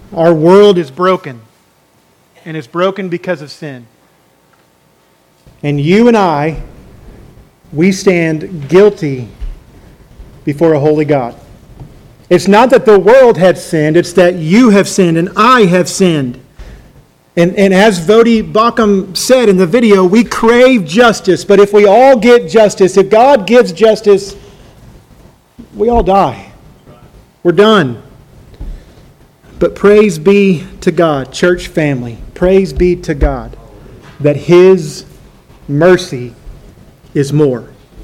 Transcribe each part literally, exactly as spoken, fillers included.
Our world is broken, and it's broken because of sin. And you and I, we stand guilty before a holy God. It's not that the world had sinned, it's that you have sinned and I have sinned. And, and as Vodi Bakum said in the video, we crave justice, but if we all get justice, if God gives justice, we all die. We're done. But praise be to God, church family, praise be to God that His mercy is more.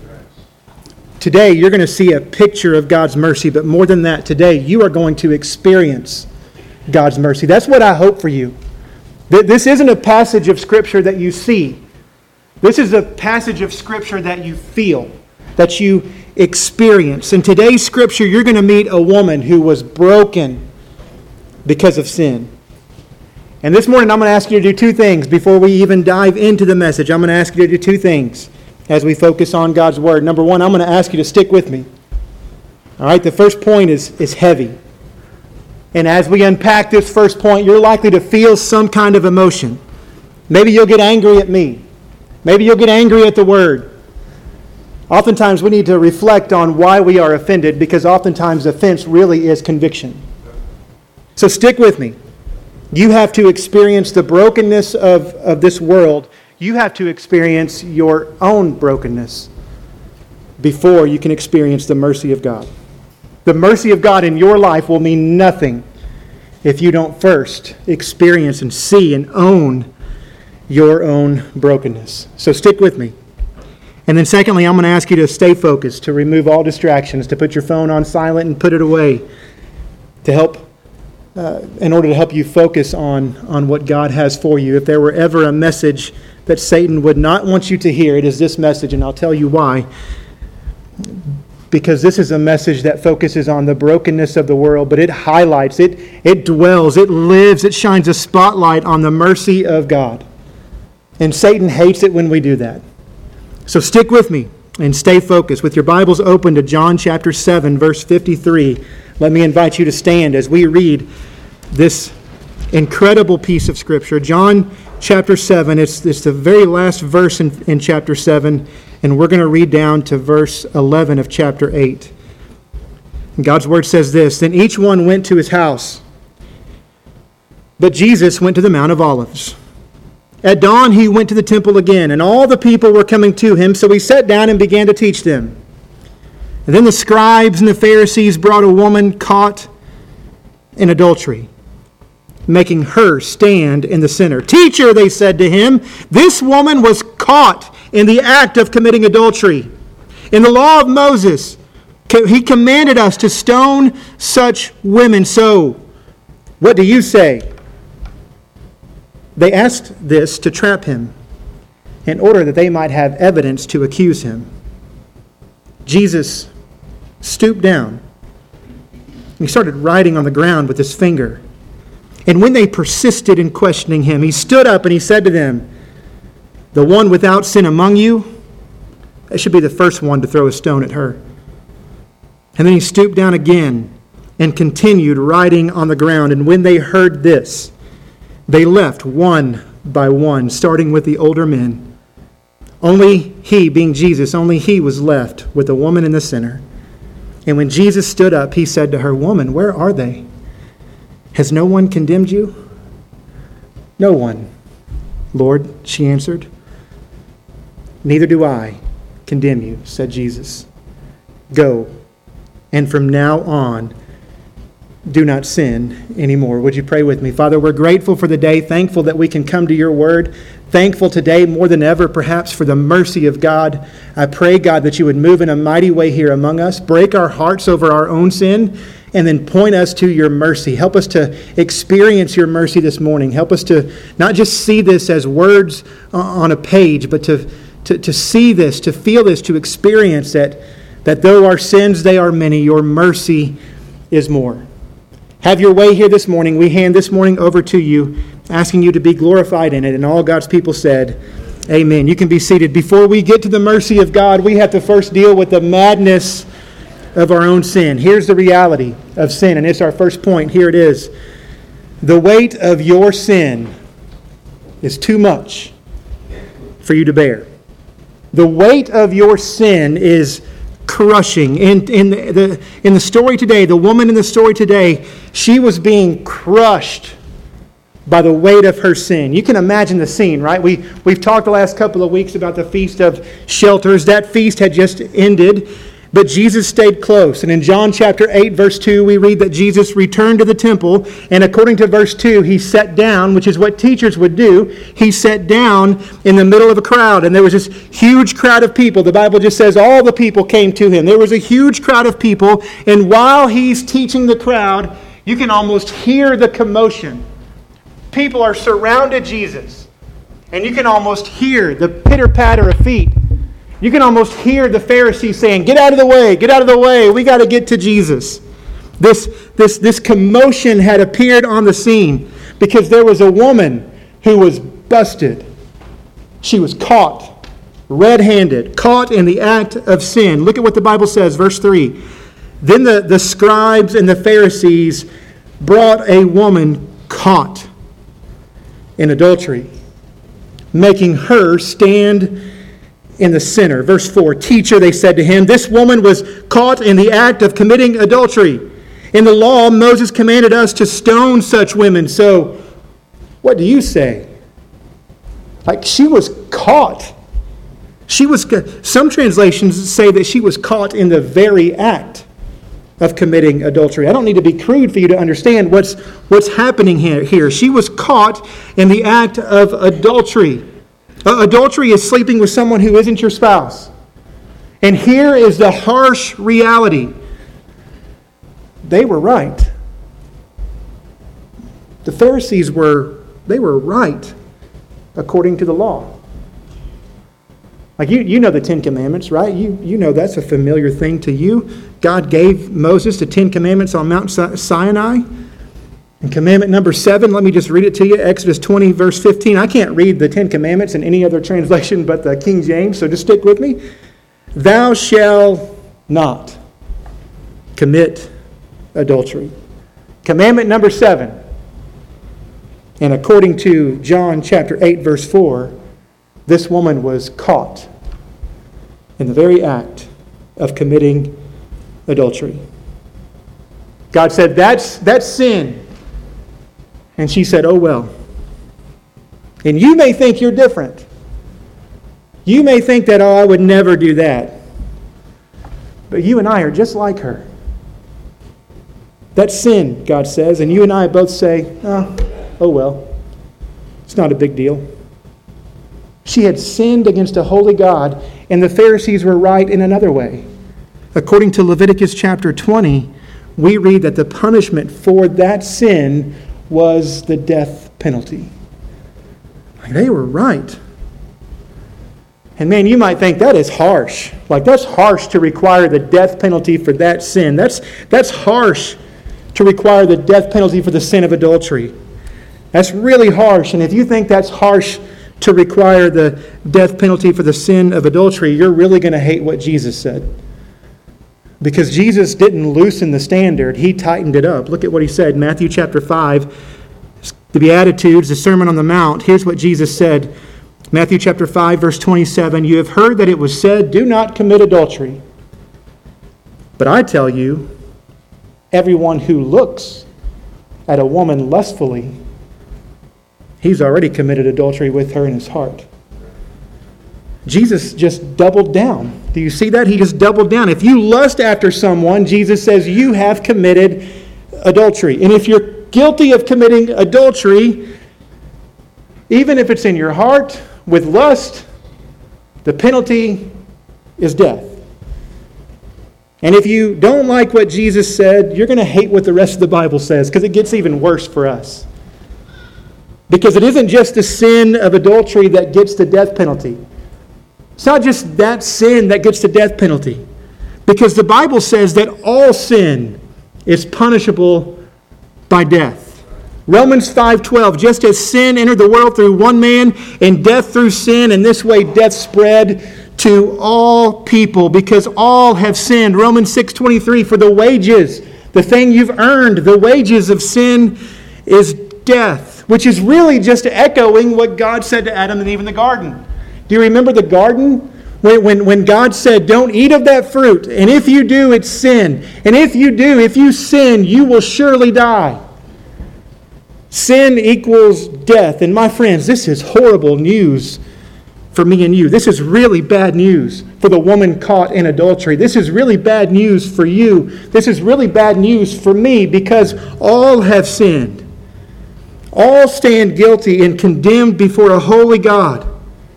Today, you're going to see a picture of God's mercy, but more than that, today, you are going to experience God's mercy. That's what I hope for you. This isn't a passage of Scripture that you see. This is a passage of Scripture that you feel, that you experience. In today's Scripture, you're going to meet a woman who was broken because of sin. And this morning, I'm going to ask you to do two things before we even dive into the message. I'm going to ask you to do two things as we focus on God's Word. Number one, I'm going to ask you to stick with me. All right, the first point is, is heavy. And as we unpack this first point, you're likely to feel some kind of emotion. Maybe you'll get angry at me. Maybe you'll get angry at the Word. Oftentimes we need to reflect on why we are offended, because oftentimes offense really is conviction. So stick with me. You have to experience the brokenness of, of this world. You have to experience your own brokenness before you can experience the mercy of God. The mercy of God in your life will mean nothing if you don't first experience and see and own your own brokenness. So stick with me. And then secondly, I'm going to ask you to stay focused, to remove all distractions, to put your phone on silent and put it away, to help Uh, in order to help you focus on, on what God has for you. If there were ever a message that Satan would not want you to hear, it is this message, and I'll tell you why. Because this is a message that focuses on the brokenness of the world, but it highlights, it, it dwells, it lives, it shines a spotlight on the mercy of God. And Satan hates it when we do that. So stick with me and stay focused. With your Bibles open to John chapter seven, verse fifty-three, let me invite you to stand as we read this incredible piece of Scripture. John chapter seven, it's, it's the very last verse in, in chapter seven, and we're going to read down to verse eleven of chapter eight. And God's Word says this, "Then each one went to his house, but Jesus went to the Mount of Olives. At dawn he went to the temple again, and all the people were coming to him, so he sat down and began to teach them. And then the scribes and the Pharisees brought a woman caught in adultery, making her stand in the center. 'Teacher,' they said to him, 'this woman was caught in the act of committing adultery. In the law of Moses, he commanded us to stone such women. So, what do you say?' They asked this to trap him, in order that they might have evidence to accuse him. Jesus stooped down. He started writing on the ground with his finger. And when they persisted in questioning him, he stood up and he said to them, 'The one without sin among you, that should be the first one to throw a stone at her.' And then he stooped down again and continued writing on the ground. And when they heard this, they left one by one, starting with the older men. Only he, being Jesus, only he was left with the woman in the center. And when Jesus stood up, he said to her, 'Woman, where are they? Has no one condemned you?' 'No one, Lord,' she answered. 'Neither do I condemn you,' said Jesus. 'Go, and from now on, do not sin anymore.'" Would you pray with me? Father, we're grateful for the day, thankful that we can come to your word, thankful today more than ever perhaps for the mercy of God. I pray, God, that you would move in a mighty way here among us, break our hearts over our own sin, and then point us to your mercy. Help us to experience your mercy this morning. Help us to not just see this as words on a page, but to, to, to see this, to feel this, to experience that, that though our sins, they are many, your mercy is more. Have your way here this morning. We hand this morning over to you, asking you to be glorified in it. And all God's people said, amen. You can be seated. Before we get to the mercy of God, we have to first deal with the madness of our own sin. Here's the reality of sin, and it's our first point. Here it is. The weight of your sin is too much for you to bear. The weight of your sin is crushing. In, in, the, in the story today, the woman in the story today, she was being crushed by the weight of her sin. You can imagine the scene, right? We, we've talked the last couple of weeks about the Feast of Shelters. That feast had just ended, but Jesus stayed close. And in John chapter eight, verse two, we read that Jesus returned to the temple, and according to verse two, he sat down, which is what teachers would do. He sat down in the middle of a crowd, and there was this huge crowd of people. The Bible just says all the people came to him. There was a huge crowd of people, and while he's teaching the crowd, you can almost hear the commotion. People are surrounded Jesus, and you can almost hear the pitter-patter of feet. You can almost hear the Pharisees saying, "Get out of the way, get out of the way, we got to get to Jesus." This, this, this commotion had appeared on the scene because there was a woman who was busted. She was caught, red-handed, caught in the act of sin. Look at what the Bible says, verse three. Then the, the scribes and the Pharisees brought a woman caught in adultery, making her stand in the center. Verse four, "Teacher," they said to him, "this woman was caught in the act of committing adultery. In the law, Moses commanded us to stone such women. So, what do you say?" Like, she was caught. She was. Some translations say that she was caught in the very act of committing adultery. I don't need to be crude for you to understand what's what's happening here. here. She was caught in the act of adultery. Uh, adultery is sleeping with someone who isn't your spouse. And here is the harsh reality. They were right. The Pharisees were, they were right according to the law. Like you, you know the Ten Commandments, right? You, you know that's a familiar thing to you. God gave Moses the Ten Commandments on Mount Sinai. And commandment number seven, let me just read it to you. Exodus twenty, verse fifteen. I can't read the Ten Commandments in any other translation but the King James, so just stick with me. "Thou shalt not commit adultery." Commandment number seven. And according to John chapter eight, verse four, this woman was caught in the very act of committing adultery. God said, that's, that's sin. And she said, "Oh well." And you may think you're different. You may think that, "Oh, I would never do that." But you and I are just like her. That's sin, God says. And you and I both say, oh, oh well. It's not a big deal. She had sinned against a holy God, and the Pharisees were right in another way. According to Leviticus chapter twenty, we read that the punishment for that sin was the death penalty. Like, they were right. And man, you might think that is harsh. Like, that's harsh to require the death penalty for that sin. That's, that's harsh to require the death penalty for the sin of adultery. That's really harsh. And if you think that's harsh to require the death penalty for the sin of adultery, you're really going to hate what Jesus said. Because Jesus didn't loosen the standard, he tightened it up. Look at what he said, Matthew chapter five, the Beatitudes, the Sermon on the Mount. Here's what Jesus said, Matthew chapter five, verse twenty-seven, "You have heard that it was said, 'Do not commit adultery.' But I tell you, everyone who looks at a woman lustfully, he's already committed adultery with her in his heart." Jesus just doubled down. Do you see that? He just doubled down. If you lust after someone, Jesus says you have committed adultery. And if you're guilty of committing adultery, even if it's in your heart with lust, the penalty is death. And if you don't like what Jesus said, you're going to hate what the rest of the Bible says, because it gets even worse for us. Because it isn't just the sin of adultery that gets the death penalty. It's not just that sin that gets the death penalty. Because the Bible says that all sin is punishable by death. Romans five twelve, "Just as sin entered the world through one man, and death through sin, and this way death spread to all people, because all have sinned." Romans six twenty-three, "For the wages," the thing you've earned, the wages of sin is death, which is really just echoing what God said to Adam and Eve in the garden. Do you remember the garden? When, when, when God said, don't eat of that fruit, and if you do, it's sin. And if you do, if you sin, you will surely die. Sin equals death. And my friends, this is horrible news for me and you. This is really bad news for the woman caught in adultery. This is really bad news for you. This is really bad news for me, because all have sinned. All stand guilty and condemned before a holy God.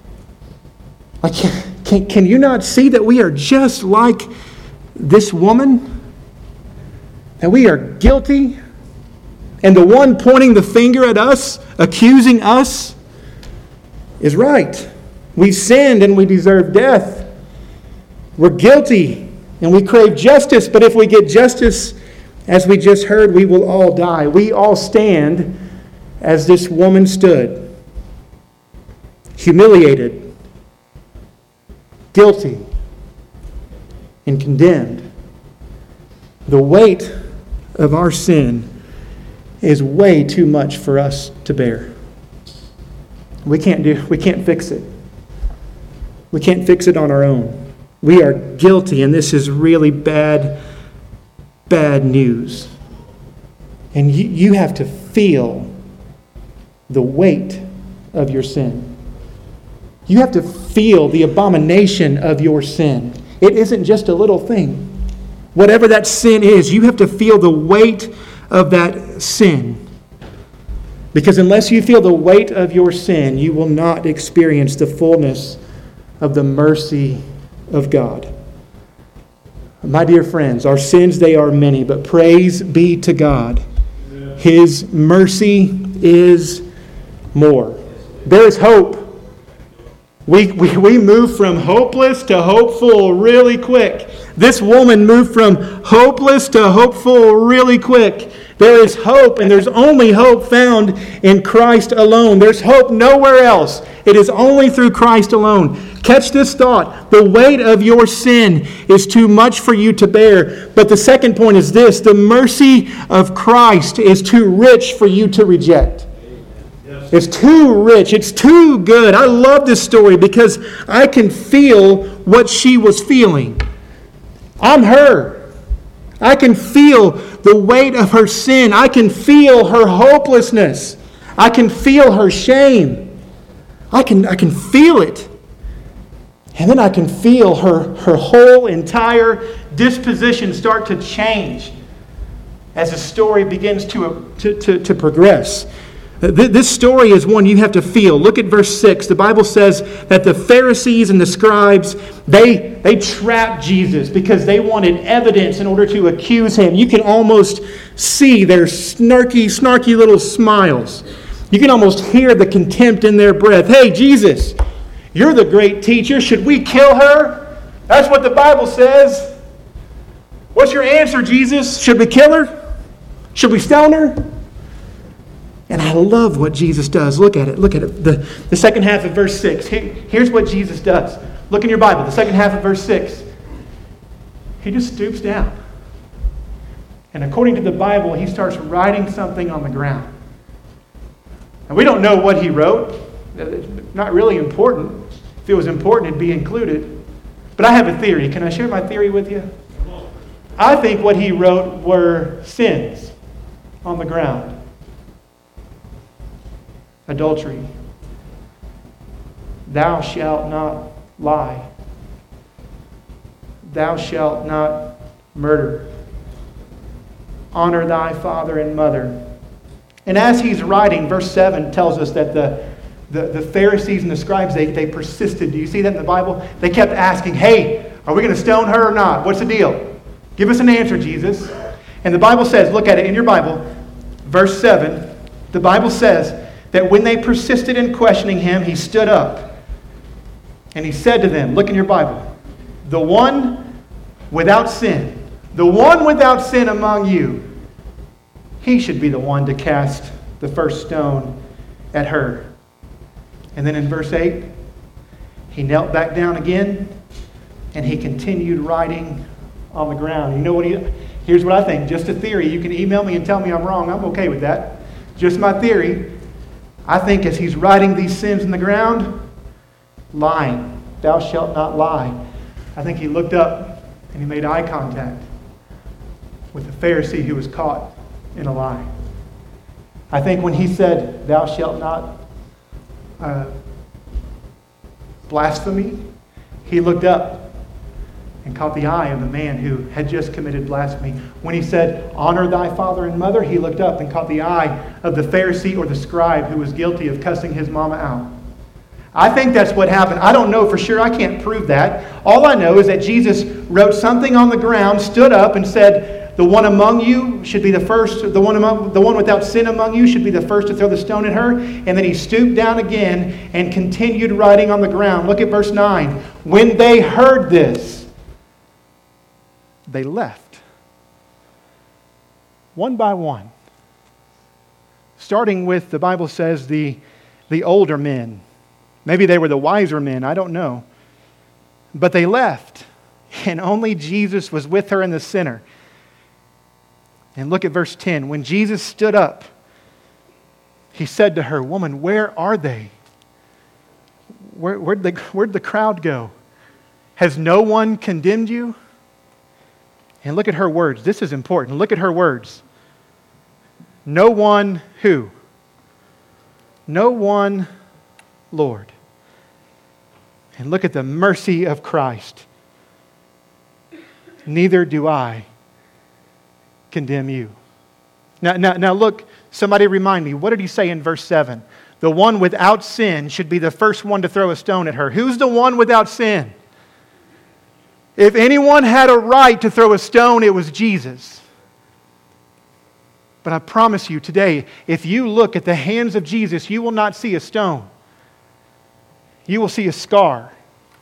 I can't, can, can you not see that we are just like this woman? That we are guilty? And the one pointing the finger at us, accusing us, is right. We sinned and we deserve death. We're guilty and we crave justice. But if we get justice, as we just heard, we will all die. We all stand as this woman stood, humiliated, guilty, and condemned. The weight of our sin is way too much for us to bear. We can't do, we can't fix it. We can't fix it on our own. We are guilty, and this is really bad, bad news. And you, you have to feel the weight of your sin. You have to feel the abomination of your sin. It isn't just a little thing. Whatever that sin is, you have to feel the weight of that sin. Because unless you feel the weight of your sin, you will not experience the fullness of the mercy of God. My dear friends, our sins, they are many, but praise be to God. His mercy is more. There is hope. We, we, we move from hopeless to hopeful really quick. This woman moved from hopeless to hopeful really quick. There is hope, and there's only hope found in Christ alone. There's hope nowhere else. It is only through Christ alone. Catch this thought. The weight of your sin is too much for you to bear. But the second point is this. The mercy of Christ is too rich for you to reject. It's too rich. It's too good. I love this story because I can feel what she was feeling. I'm her. I can feel the weight of her sin. I can feel her hopelessness. I can feel her shame. I can, I can feel it. And then I can feel her, her whole entire disposition start to change as the story begins to, to, to, to progress. This story is one you have to feel. Look at verse six. The Bible says that the Pharisees and the scribes, they, they trapped Jesus because they wanted evidence in order to accuse him. You can almost see their snarky, snarky little smiles. You can almost hear the contempt in their breath. Hey, Jesus, you're the great teacher. Should we kill her? That's what the Bible says. What's your answer, Jesus? Should we kill her? Should we stone her? And I love what Jesus does. Look at it. Look at it. The, the second half of verse six. Here, here's what Jesus does. Look in your Bible. The second half of verse six. He just stoops down. And according to the Bible, he starts writing something on the ground. And we don't know what he wrote. It's not really important. If it was important, it'd be included. But I have a theory. Can I share my theory with you? I think what he wrote were sins on the ground. Adultery. Thou shalt not lie. Thou shalt not murder. Honor thy father and mother. And as he's writing, verse seven tells us that the, the, the Pharisees and the scribes, they, they persisted. Do you see that in the Bible? They kept asking, hey, are we going to stone her or not? What's the deal? Give us an answer, Jesus. And the Bible says, look at it in your Bible, verse seven, the Bible says that when they persisted in questioning him, he stood up and he said to them, look in your Bible, the one without sin, the one without sin among you, he should be the one to cast the first stone at her. And then in verse eight, he knelt back down again and he continued writing on the ground. You know what he, here's what I think, just a theory. You can email me and tell me I'm wrong. I'm okay with that. just my theory, I think as he's writing these sins in the ground, lying, thou shalt not lie. I think he looked up and he made eye contact with the Pharisee who was caught in a lie. I think when he said, thou shalt not uh, blasphemy, he looked up and caught the eye of the man who had just committed blasphemy. When he said, honor thy father and mother, he looked up and caught the eye of the Pharisee or the scribe who was guilty of cussing his mama out. I think that's what happened. I don't know for sure. I can't prove that. All I know is that Jesus wrote something on the ground, stood up and said, the one among you should be the first, the one among, the one without sin among you should be the first to throw the stone at her. And then he stooped down again and continued writing on the ground. Look at verse nine. When they heard this, they left. One by one. Starting with, the Bible says, the, the older men. Maybe they were the wiser men, I don't know. But they left. And only Jesus was with her in the center. And look at verse ten. When Jesus stood up, he said to her, woman, where are they? Where, where'd, the, where'd the crowd go? Has no one condemned you? And look at her words. This is important. Look at her words. No one who? No one, Lord. And look at the mercy of Christ. Neither do I condemn you. Now, now, now look, somebody remind me, what did he say in verse seven? The one without sin should be the first one to throw a stone at her. Who's the one without sin? If anyone had a right to throw a stone, it was Jesus. But I promise you today, if you look at the hands of Jesus, you will not see a stone. You will see a scar.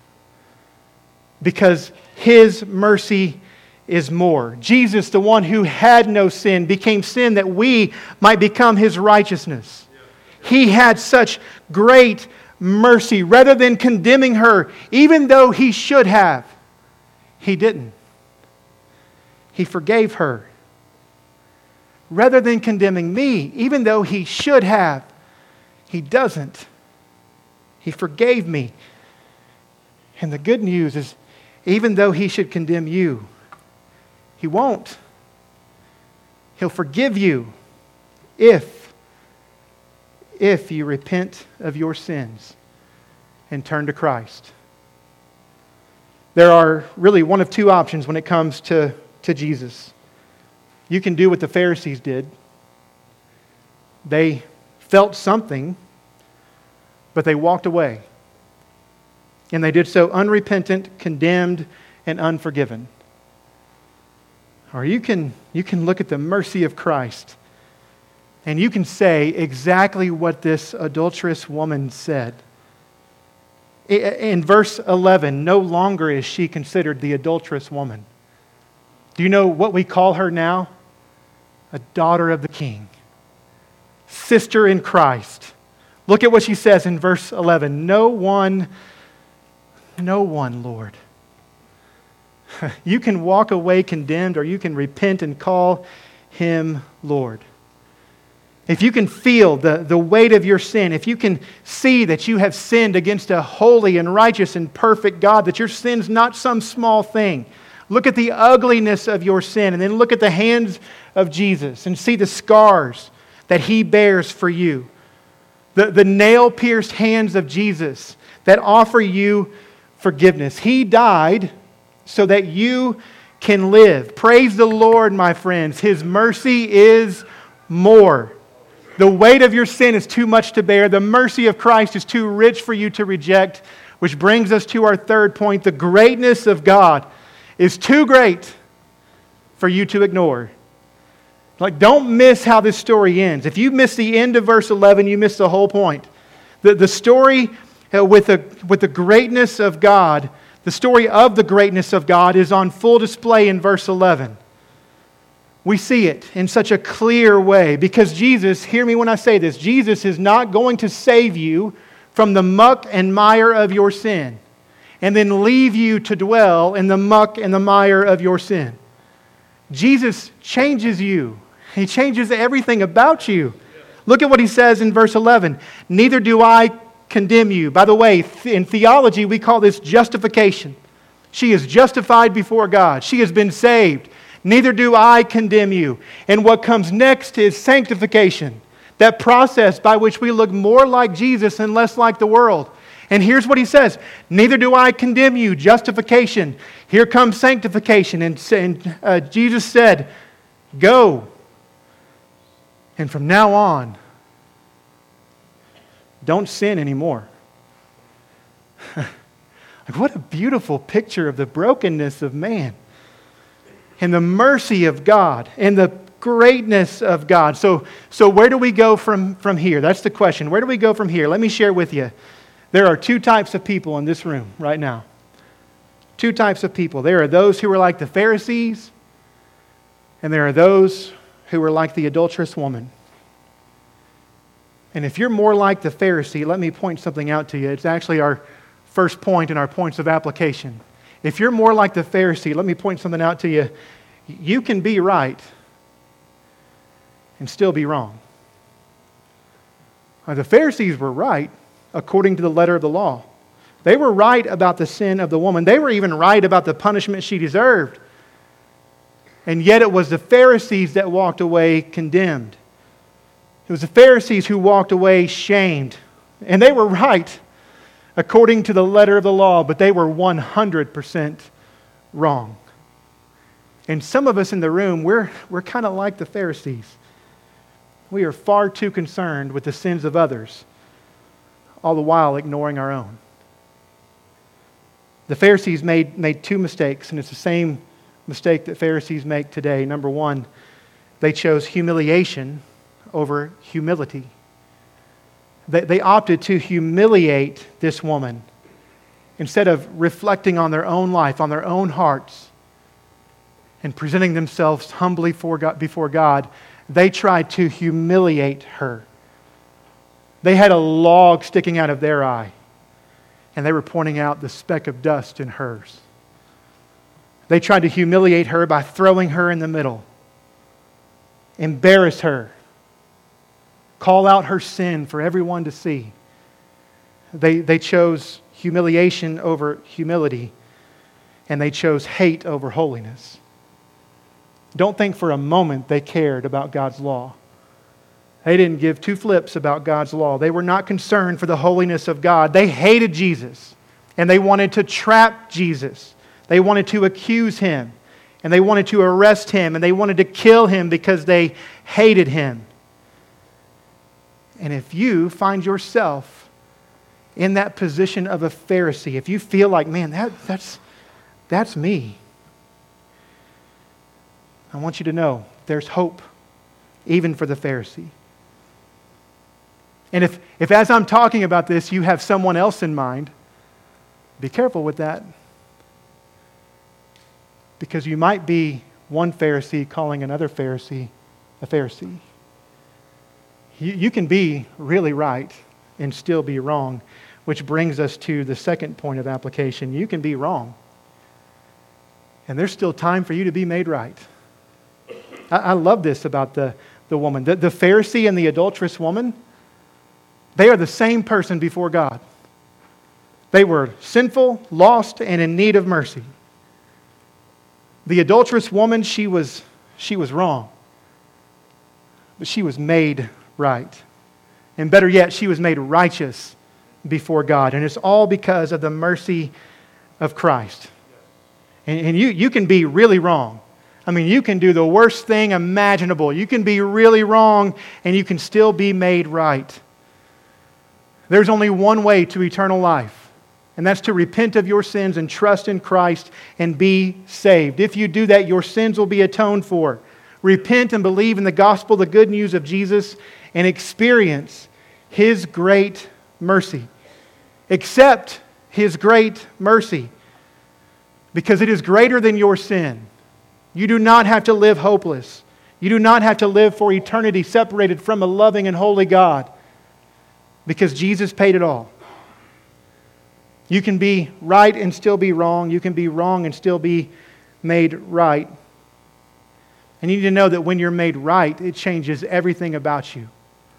Because His mercy is more. Jesus, the one who had no sin, became sin that we might become His righteousness. He had such great mercy. Rather than condemning her, even though He should have, He didn't. He forgave her. Rather than condemning me, even though He should have, He doesn't. He forgave me. And the good news is, even though He should condemn you, He won't. He'll forgive you if, if you repent of your sins and turn to Christ. There are really one of two options when it comes to, to Jesus. You can do what the Pharisees did. They felt something, but they walked away. And they did so unrepentant, condemned, and unforgiven. Or you can, you can look at the mercy of Christ and you can say exactly what this adulterous woman said. In verse eleven, no longer is she considered the adulterous woman. Do you know what we call her now? A daughter of the King. Sister in Christ. Look at what she says in verse eleven. No one, no one, Lord. You can walk away condemned, or you can repent and call Him Lord. If you can feel the, the weight of your sin, if you can see that you have sinned against a holy and righteous and perfect God, that your sin's not some small thing, look at the ugliness of your sin, and then look at the hands of Jesus and see the scars that He bears for you. The, the nail-pierced hands of Jesus that offer you forgiveness. He died so that you can live. Praise the Lord, my friends. His mercy is more. The weight of your sin is too much to bear. The mercy of Christ is too rich for you to reject. Which brings us to our third point. The greatness of God is too great for you to ignore. Like, don't miss how this story ends. If you miss the end of verse eleven, you miss the whole point. The, the story uh, with, the, with the greatness of God, the story of the greatness of God is on full display in verse eleven. We see it in such a clear way because Jesus, hear me when I say this, Jesus is not going to save you from the muck and mire of your sin and then leave you to dwell in the muck and the mire of your sin. Jesus changes you. He changes everything about you. Look at what he says in verse eleven. Neither do I condemn you. By the way, in theology, we call this justification. She is justified before God. She has been saved. Neither do I condemn you. And what comes next is sanctification. That process by which we look more like Jesus and less like the world. And here's what he says. Neither do I condemn you. Justification. Here comes sanctification. And, and uh, Jesus said, go. And from now on, don't sin anymore. What a beautiful picture of the brokenness of man and the mercy of God and the greatness of God. So, so where do we go from, from here? That's the question. Where do we go from here? Let me share with you. There are two types of people in this room right now. Two types of people. There are those who are like the Pharisees, and there are those who are like the adulterous woman. And if you're more like the Pharisee, let me point something out to you. It's actually our first point in our points of application. If you're more like the Pharisee, let me point something out to you. You can be right and still be wrong. Now, the Pharisees were right according to the letter of the law. They were right about the sin of the woman. They were even right about the punishment she deserved. And yet it was the Pharisees that walked away condemned. It was the Pharisees who walked away shamed. And they were right according to the letter of the law, but they were one hundred percent wrong. And some of us in the room, we're, we're kind of like the Pharisees. We are far too concerned with the sins of others, all the while ignoring our own. The Pharisees made, made two mistakes, and it's the same mistake that Pharisees make today. Number one, they chose humiliation over humility. They, they opted to humiliate this woman instead of reflecting on their own life, on their own hearts, and presenting themselves humbly for God, before God. They tried to humiliate her. They had a log sticking out of their eye, and they were pointing out the speck of dust in hers. They tried to humiliate her by throwing her in the middle, embarrass her, call out her sin for everyone to see. They, they chose humiliation over humility, and they chose hate over holiness. Don't think for a moment they cared about God's law. They didn't give two flips about God's law. They were not concerned for the holiness of God. They hated Jesus, and they wanted to trap Jesus. They wanted to accuse Him, and they wanted to arrest Him, and they wanted to kill Him because they hated Him. And if you find yourself in that position of a Pharisee, if you feel like, man, that, that's, that's me, I want you to know there's hope even for the Pharisee. And if, if as I'm talking about this, you have someone else in mind, be careful with that. Because you might be one Pharisee calling another Pharisee a Pharisee. You, you can be really right and still be wrong, which brings us to the second point of application. You can be wrong, and there's still time for you to be made right. I, I love this about the, the woman. The, the Pharisee and the adulterous woman, they are the same person before God. They were sinful, lost, and in need of mercy. The adulterous woman, she was, she was wrong, but she was made right. And better yet, she was made righteous before God. And it's all because of the mercy of Christ. And, and you, you can be really wrong. I mean, you can do the worst thing imaginable. You can be really wrong, and you can still be made right. There's only one way to eternal life, and that's to repent of your sins and trust in Christ and be saved. If you do that, your sins will be atoned for. Repent and believe in the gospel, the good news of Jesus, and experience His great mercy. Accept His great mercy because it is greater than your sin. You do not have to live hopeless. You do not have to live for eternity separated from a loving and holy God because Jesus paid it all. You can be right and still be wrong. You can be wrong and still be made right. And you need to know that when you're made right, it changes everything about you.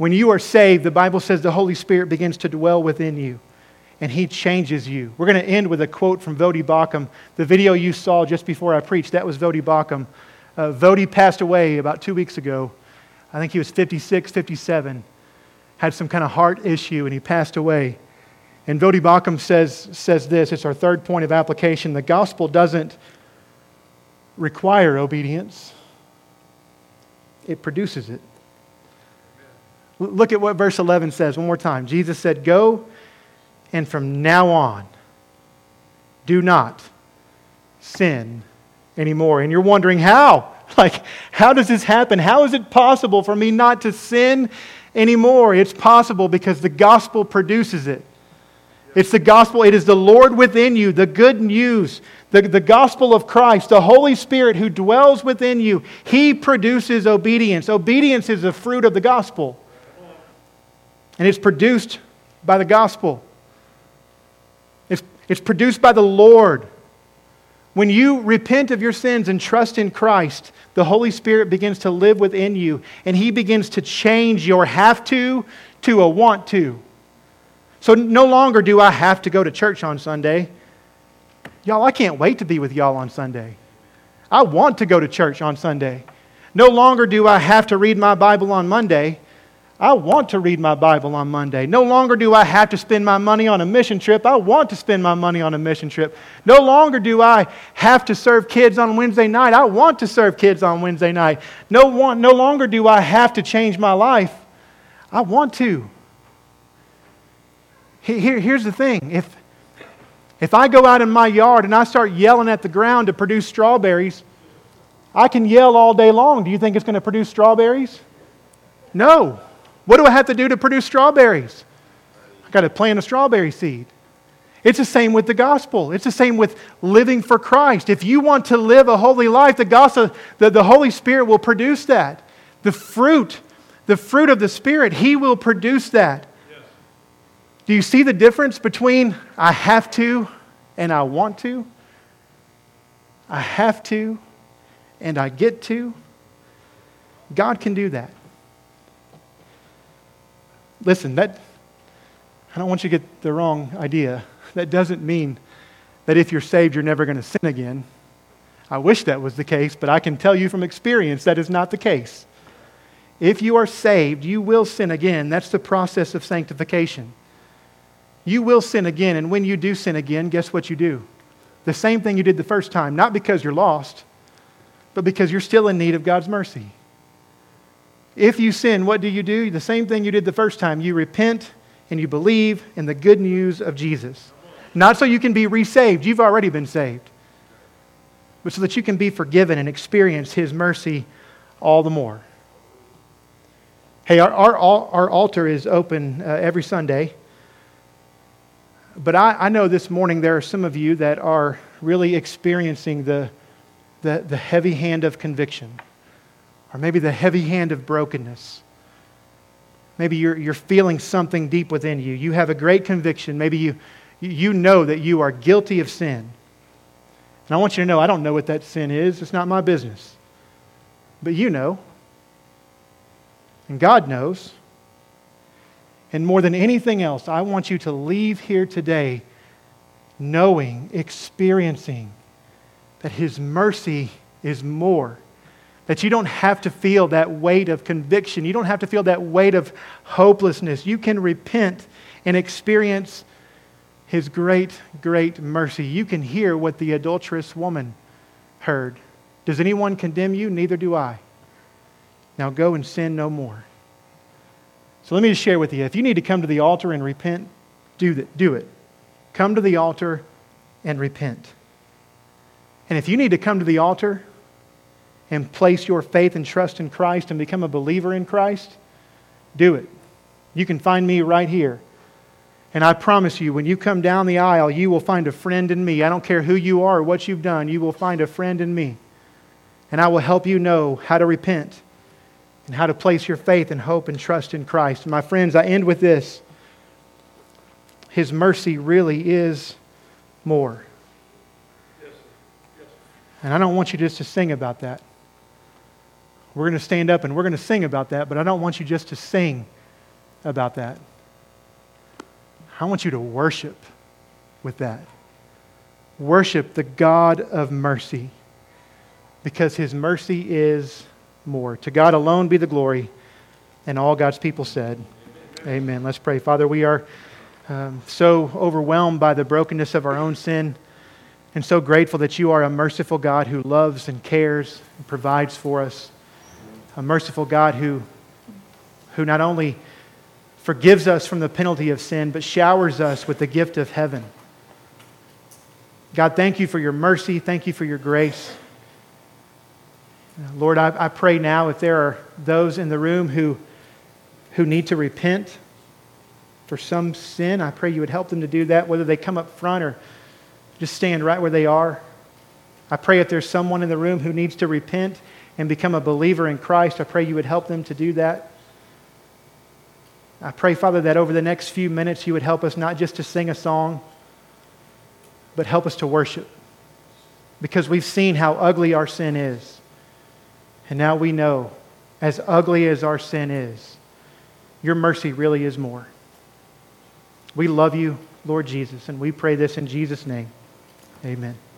When you are saved, the Bible says the Holy Spirit begins to dwell within you, and He changes you. We're going to end with a quote from Voddie Baucham. The video you saw just before I preached, that was Voddie Baucham. Uh, Voddie passed away about two weeks ago. I think he was fifty-six, fifty-seven. Had some kind of heart issue, and he passed away. And Voddie Baucham says, says this, it's our third point of application. The gospel doesn't require obedience. It produces it. Look at what verse eleven says one more time. Jesus said, "Go, and from now on, do not sin anymore." And you're wondering how? Like, how does this happen? How is it possible for me not to sin anymore? It's possible because the gospel produces it. It's the gospel. It is the Lord within you, the good news, the, the gospel of Christ, the Holy Spirit who dwells within you. He produces obedience. Obedience is the fruit of the gospel. And it's produced by the gospel. It's, it's produced by the Lord. When you repent of your sins and trust in Christ, the Holy Spirit begins to live within you, and He begins to change your have to to a want to. So no longer do I have to go to church on Sunday. Y'all, I can't wait to be with y'all on Sunday. I want to go to church on Sunday. No longer do I have to read my Bible on Monday. I want to read my Bible on Monday. No longer do I have to spend my money on a mission trip. I want to spend my money on a mission trip. No longer do I have to serve kids on Wednesday night. I want to serve kids on Wednesday night. No, one, no longer do I have to change my life. I want to. Here, here's the thing. If, if I go out in my yard and I start yelling at the ground to produce strawberries, I can yell all day long. Do you think it's going to produce strawberries? No. What do I have to do to produce strawberries? I've got to plant a strawberry seed. It's the same with the gospel. It's the same with living for Christ. If you want to live a holy life, the gospel, the, the Holy Spirit will produce that. The fruit, the fruit of the Spirit, He will produce that. Yes. Do you see the difference between I have to and I want to? I have to and I get to. God can do that. Listen, that I don't want you to get the wrong idea. That doesn't mean that if you're saved, you're never going to sin again. I wish that was the case, but I can tell you from experience that is not the case. If you are saved, you will sin again. That's the process of sanctification. You will sin again, and when you do sin again, guess what you do? The same thing you did the first time, not because you're lost, but because you're still in need of God's mercy. If you sin, what do you do? The same thing you did the first time. You repent and you believe in the good news of Jesus. Not so you can be resaved. You've already been saved. But so that you can be forgiven and experience His mercy all the more. Hey, our, our, our altar is open uh, every Sunday. But I, I know this morning there are some of you that are really experiencing the, the, the heavy hand of conviction. Or maybe the heavy hand of brokenness. Maybe you're, you're feeling something deep within you. You have a great conviction. Maybe you, you know that you are guilty of sin. And I want you to know, I don't know what that sin is. It's not my business. But you know. And God knows. And more than anything else, I want you to leave here today knowing, experiencing that His mercy is more. That you don't have to feel that weight of conviction. You don't have to feel that weight of hopelessness. You can repent and experience His great, great mercy. You can hear what the adulterous woman heard. Does anyone condemn you? Neither do I. Now go and sin no more. So let me just share with you. If you need to come to the altar and repent, do that. Do it. Come to the altar and repent. And if you need to come to the altar and place your faith and trust in Christ and become a believer in Christ, do it. You can find me right here. And I promise you, when you come down the aisle, you will find a friend in me. I don't care who you are or what you've done, you will find a friend in me. And I will help you know how to repent and how to place your faith and hope and trust in Christ. And my friends, I end with this. His mercy really is more. And I don't want you just to sing about that. We're going to stand up and we're going to sing about that, but I don't want you just to sing about that. I want you to worship with that. Worship the God of mercy, because His mercy is more. To God alone be the glory, and all God's people said, Amen. Amen. Let's pray. Father, we are um, so overwhelmed by the brokenness of our own sin, and so grateful that You are a merciful God who loves and cares and provides for us. A merciful God who, who not only forgives us from the penalty of sin, but showers us with the gift of heaven. God, thank You for Your mercy. Thank You for Your grace. Lord, I, I pray now if there are those in the room who, who need to repent for some sin, I pray You would help them to do that, whether they come up front or just stand right where they are. I pray if there's someone in the room who needs to repent and become a believer in Christ, I pray You would help them to do that. I pray, Father, that over the next few minutes You would help us not just to sing a song, but help us to worship. Because we've seen how ugly our sin is. And now we know, as ugly as our sin is, Your mercy really is more. We love You, Lord Jesus, and we pray this in Jesus' name. Amen.